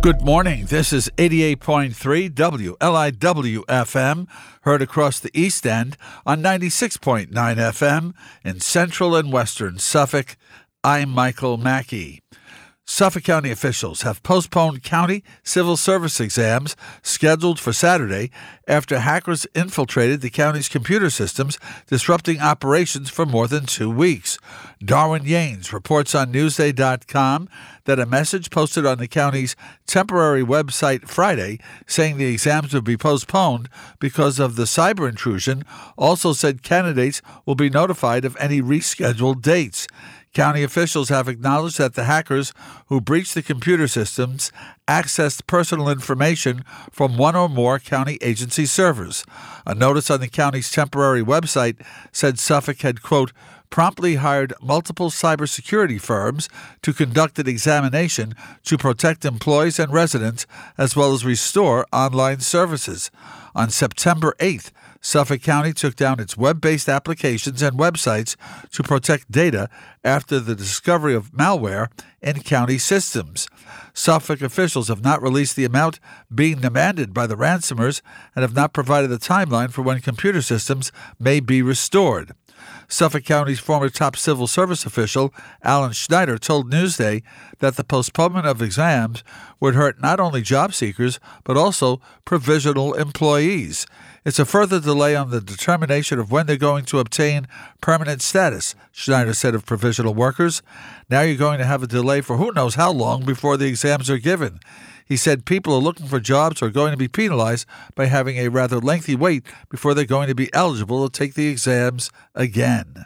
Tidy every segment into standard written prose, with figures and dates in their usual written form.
Good morning. This is 88.3 WLIW-FM, heard across the East End on 96.9 FM in Central and Western Suffolk. I'm Michael Mackey. Suffolk County officials have postponed county civil service exams scheduled for Saturday after hackers infiltrated the county's computer systems, disrupting operations for more than 2 weeks. Darwin Yanes reports on Newsday.com that a message posted on the county's temporary website Friday saying the exams would be postponed because of the cyber intrusion also said candidates will be notified of any rescheduled dates. County officials have acknowledged that the hackers who breached the computer systems accessed personal information from one or more county agency servers. A notice on the county's temporary website said Suffolk had, quote, promptly hired multiple cybersecurity firms to conduct an examination to protect employees and residents, as well as restore online services. On September 8th, Suffolk County took down its web-based applications and websites to protect data after the discovery of malware in county systems. Suffolk officials have not released the amount being demanded by the ransomers and have not provided a timeline for when computer systems may be restored. Suffolk County's former top civil service official, Alan Schneider, told Newsday that the postponement of exams would hurt not only job seekers, but also provisional employees. It's a further delay on the determination of when they're going to obtain permanent status, Schneider said of provisional workers. Now you're going to have a delay for who knows how long before the exams are given. He said people are looking for jobs who are going to be penalized by having a rather lengthy wait before they're going to be eligible to take the exams again.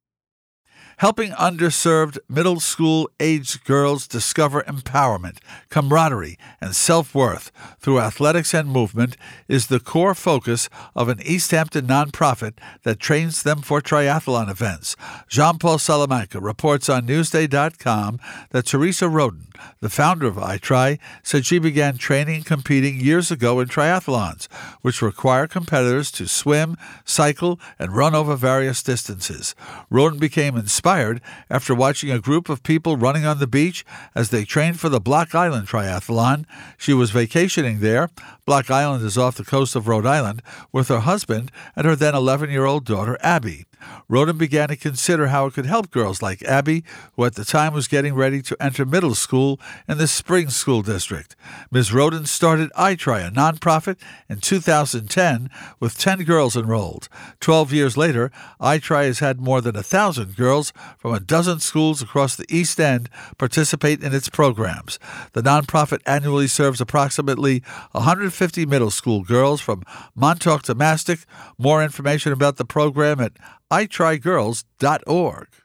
Helping underserved middle school-aged girls discover empowerment, camaraderie, and self-worth through athletics and movement is the core focus of an East Hampton nonprofit that trains them for triathlon events. Jean-Paul Salamanca reports on Newsday.com that Teresa Roden, the founder of iTry, said she began training and competing years ago in triathlons, which require competitors to swim, cycle, and run over various distances. Roden became inspired after watching a group of people running on the beach as they trained for the Block Island Triathlon. She was vacationing there. Block Island is off the coast of Rhode Island with her husband and her then 11-year-old daughter, Abby. Roden began to consider how it could help girls like Abby, who at the time was getting ready to enter middle school in the Spring School District. Ms. Roden started iTry, a nonprofit, in 2010 with 10 girls enrolled. 12 years later, iTry has had more than 1,000 girls from a dozen schools across the East End participate in its programs. The nonprofit annually serves approximately 150 middle school girls from Montauk to Mastic. More information about the program at itrygirls.org.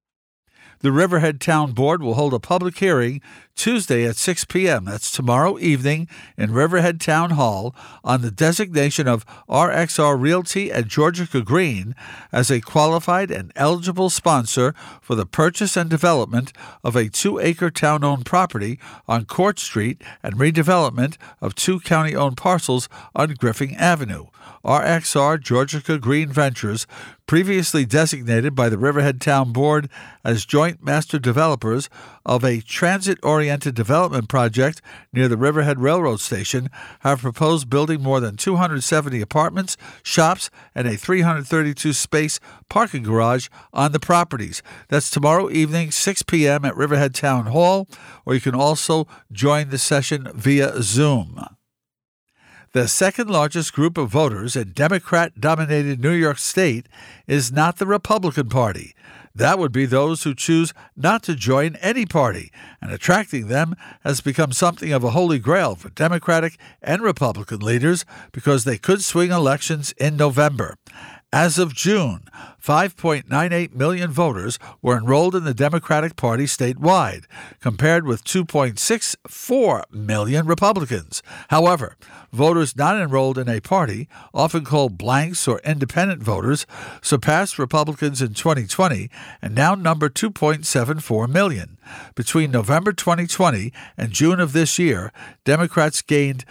The Riverhead Town Board will hold a public hearing Tuesday at 6 p.m. That's tomorrow evening in Riverhead Town Hall on the designation of RXR Realty and Georgica Green as a qualified and eligible sponsor for the purchase and development of a 2-acre town-owned property on Court Street and redevelopment of 2 county-owned parcels on Griffin Avenue. RXR Georgica Green Ventures, previously designated by the Riverhead Town Board as joint master developers of a transit-oriented development project near the Riverhead Railroad Station, have proposed building more than 270 apartments, shops, and a 332-space parking garage on the properties. That's tomorrow evening, 6 p.m. at Riverhead Town Hall, or you can also join the session via Zoom. The second largest group of voters in Democrat-dominated New York State is not the Republican Party. That would be those who choose not to join any party, and attracting them has become something of a holy grail for Democratic and Republican leaders because they could swing elections in November. As of June, 5.98 million voters were enrolled in the Democratic Party statewide, compared with 2.64 million Republicans. However, voters not enrolled in a party, often called blanks or independent voters, surpassed Republicans in 2020 and now number 2.74 million. Between November 2020 and June of this year, Democrats gained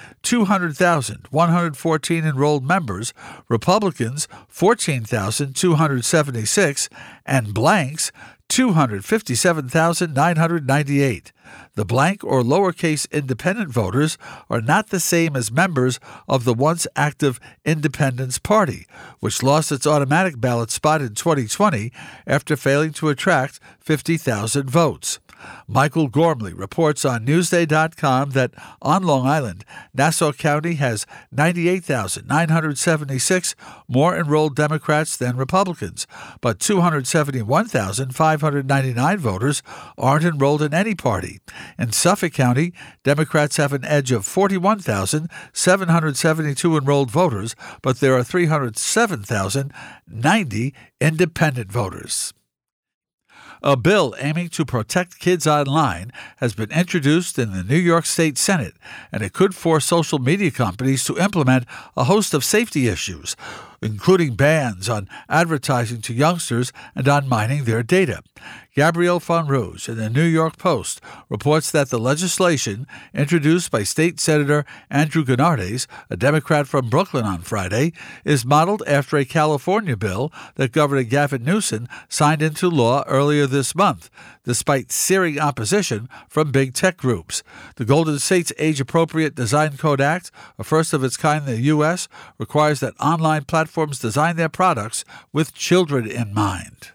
200,114 enrolled members, Republicans 14,276, and blanks 257,998. The blank or lowercase independent voters are not the same as members of the once active Independence Party, which lost its automatic ballot spot in 2020 after failing to attract 50,000 votes. Michael Gormley reports on Newsday.com that on Long Island, Nassau County has 98,976 more enrolled Democrats than Republicans, but 271,599 voters aren't enrolled in any party. In Suffolk County, Democrats have an edge of 41,772 enrolled voters, but there are 307,090 independent voters. A bill aiming to protect kids online has been introduced in the New York State Senate, and it could force social media companies to implement a host of safety issues, including bans on advertising to youngsters and on mining their data. Gabrielle Fonrouge in the New York Post reports that the legislation, introduced by State Senator Andrew Gennardes, a Democrat from Brooklyn on Friday, is modeled after a California bill that Governor Gavin Newsom signed into law earlier this month, despite searing opposition from big tech groups. The Golden State's Age-Appropriate Design Code Act, a first of its kind in the U.S., requires that online platforms design their products with children in mind.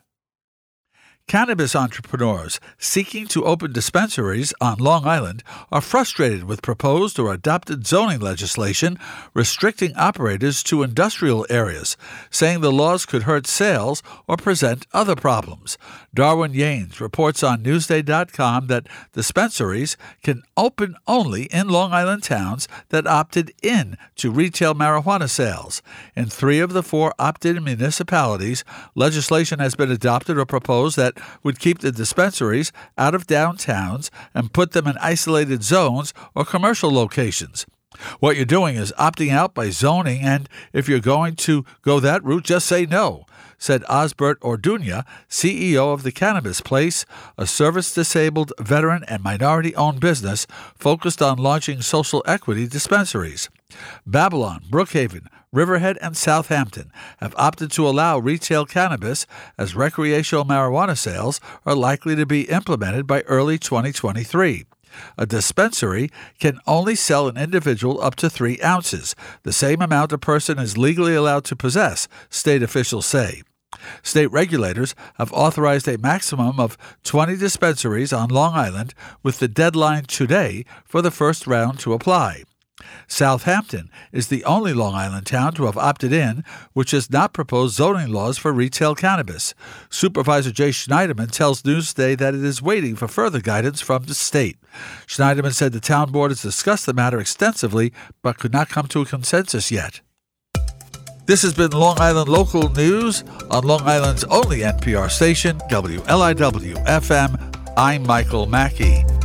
Cannabis entrepreneurs seeking to open dispensaries on Long Island are frustrated with proposed or adopted zoning legislation restricting operators to industrial areas, saying the laws could hurt sales or present other problems. Darwin Yanes reports on Newsday.com that dispensaries can open only in Long Island towns that opted in to retail marijuana sales. In 3 of the 4 opted-in municipalities, legislation has been adopted or proposed that would keep the dispensaries out of downtowns and put them in isolated zones or commercial locations. What you're doing is opting out by zoning, and if you're going to go that route, just say no, said Osbert Orduña, CEO of The Cannabis Place, a service-disabled, veteran, and minority-owned business focused on launching social equity dispensaries. Babylon, Brookhaven, Riverhead, and Southampton have opted to allow retail cannabis, as recreational marijuana sales are likely to be implemented by early 2023. A dispensary can only sell an individual up to 3 ounces, the same amount a person is legally allowed to possess, state officials say. State regulators have authorized a maximum of 20 dispensaries on Long Island, with the deadline today for the first round to apply. Southampton is the only Long Island town to have opted in, which has not proposed zoning laws for retail cannabis. Supervisor Jay Schneiderman tells Newsday that it is waiting for further guidance from the state. Schneiderman said the town board has discussed the matter extensively but could not come to a consensus yet. This has been Long Island Local News on Long Island's only NPR station, WLIW-FM. I'm Michael Mackey.